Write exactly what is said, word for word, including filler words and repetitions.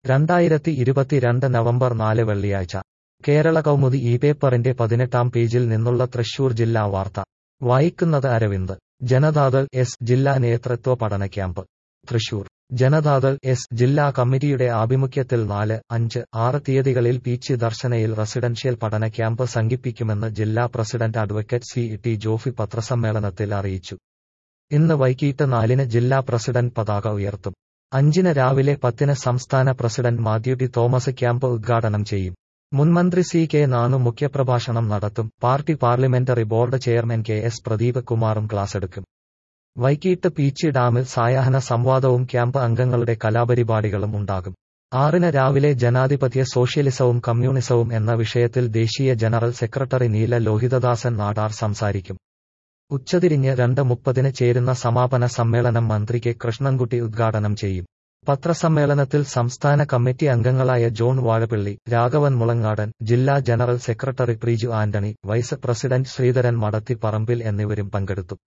രണ്ടായിരത്തി ഇരുപത്തിരണ്ട് നവംബർ നാല് വെള്ളിയാഴ്ച കേരള കൗമുദി ഈ പേപ്പറിന്റെ പതിനെട്ടാം പേജിൽ നിന്നുള്ള തൃശൂർ ജില്ലാ വാർത്ത വായിക്കുന്നത് അരവിന്ദ്. ജനതാദൾ എസ് ജില്ലാ നേതൃത്വ പഠന ക്യാമ്പ് തൃശൂർ. ജനതാദൾ എസ് ജില്ലാ കമ്മിറ്റിയുടെ ആഭിമുഖ്യത്തിൽ നാല്, അഞ്ച്, ആറ് തീയതികളിൽ പീച്ചി ദർശനയിൽ റെസിഡൻഷ്യൽ പഠന ക്യാമ്പ് സംഘിപ്പിക്കുമെന്ന് ജില്ലാ president advocate C T Jophy പത്രസമ്മേളനത്തിൽ അറിയിച്ചു. ഇന്ന് വൈകിട്ട് നാലിന് ജില്ലാ പ്രസിഡന്റ് പതാക ഉയർത്തും. അഞ്ചിന് രാവിലെ പത്തിന് സംസ്ഥാന president Mathew T Thomas camp ഉദ്ഘാടനം ചെയ്യും. മുൻമന്ത്രി സി കെ നാണു മുഖ്യപ്രഭാഷണം നടത്തും. Party parliamentary board chairman K S Pradeep കുമാറും ക്ലാസെടുക്കും. വൈകിട്ട് പീച്ചി ഡാമിൽ സായാഹ്ന സംവാദവും ക്യാമ്പ് അംഗങ്ങളുടെ കലാപരിപാടികളും ഉണ്ടാകും. ആറിന് രാവിലെ ജനാധിപത്യ സോഷ്യലിസവും കമ്മ്യൂണിസവും എന്ന വിഷയത്തിൽ ദേശീയ ജനറൽ സെക്രട്ടറി നീല ലോഹിതദാസൻ നാടാർ സംസാരിക്കും. ഉച്ചതിരിഞ്ഞ് രണ്ട് മുപ്പതിന് ചേരുന്ന സമാപന സമ്മേളനം മന്ത്രി കെ കൃഷ്ണൻകുട്ടി ഉദ്ഘാടനം ചെയ്യും. പത്രസമ്മേളനത്തിൽ സംസ്ഥാന കമ്മിറ്റി അംഗങ്ങളായ ജോൺ വാഴപ്പിള്ളി, രാഘവൻ മുളങ്ങാടൻ, ജില്ലാ general secretary Preeju Antony, vice president Sreedharan Madathiparambil എന്നിവരും പങ്കെടുത്തു.